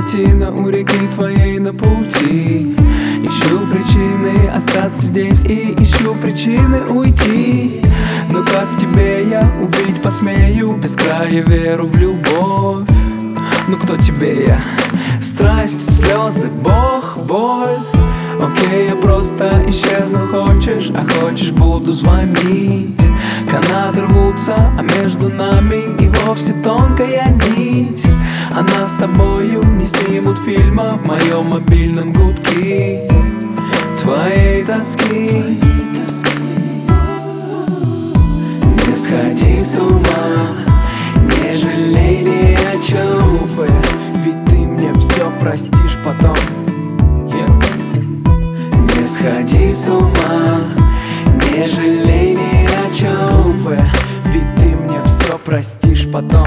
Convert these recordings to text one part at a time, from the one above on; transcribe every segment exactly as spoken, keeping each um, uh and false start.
картина у реки твоей на пути. Ищу причины остаться здесь и ищу причины уйти. Но как в тебе я убить посмею без края веру в любовь? Ну кто тебе я? Страсть, слезы, Бог, боль. Окей, я просто исчезну, хочешь, а хочешь буду звонить. Канаты рвутся, а между нами и вовсе тонкая нить. А нас с тобою не снимут фильма в моем мобильном гудке твоей тоски. Не сходи с ума, не жалей ни о чем, ведь ты мне все простишь потом. Не сходи с ума, не жалей ни о чем, ведь ты мне все простишь потом.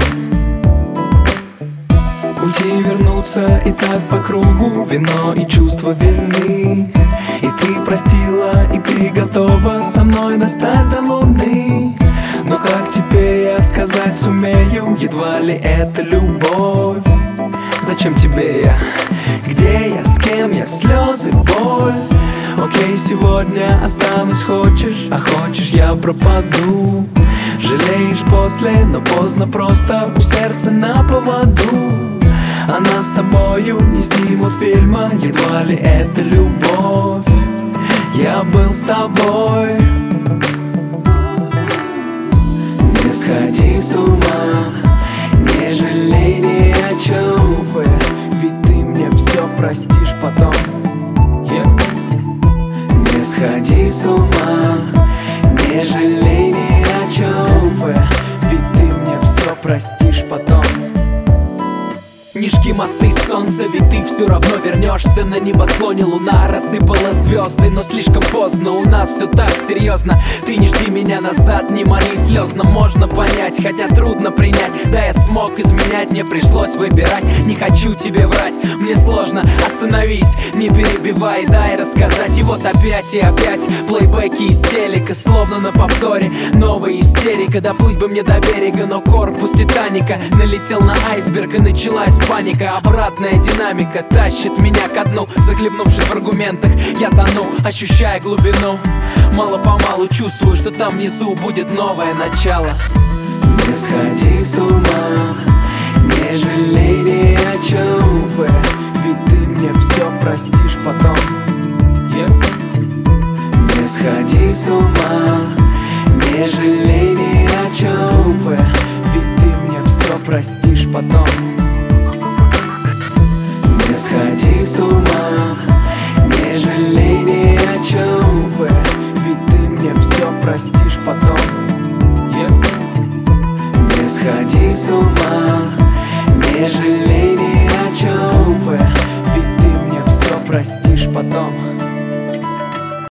Уйти, вернуться и так по кругу, вино и чувства верны. И ты простила, и ты готова со мной достать до луны. Но как теперь я сказать сумею, едва ли это любовь? Зачем тебе я? Где я? С кем я? Слезы, боль. Окей, сегодня останусь, хочешь, а хочешь я пропаду. Жалеешь после, но поздно, просто у сердца на поводу. А нас с тобою не снимут фильма, едва ли это любовь. Я был с тобой. Не сходи с ума, не жалей ни о чем, ведь ты мне все простишь потом. Не сходи с ума, не жалей ни о чем, ведь ты мне все простишь потом. Не жги мосты, солнце, ведь ты все равно вернешься. На небосклоне луна рассыпала звезды, но слишком поздно, у нас все так серьезно. Ты не жди меня назад, не моли слезно. Можно понять, хотя трудно принять. Да, я смог изменять, мне пришлось выбирать. Не хочу тебе врать, мне сложно. Остановись, не перебивай, дай рассказать. И вот опять и опять плейбеки из телека, словно на повторе новая истерика. Доплыть бы мне до берега, но корпус Титаника налетел на айсберг и началась паника. Обратная динамика тащит меня ко дну. Захлебнувшись в аргументах, я тону, ощущая глубину. Мало-помалу чувствую, что там внизу будет новое начало. Не сходи с ума, не жалей ни о чем, ведь ты мне все простишь потом. Не сходи с ума, не жалей ни о чем, ведь ты мне все простишь потом. Не сходи с ума.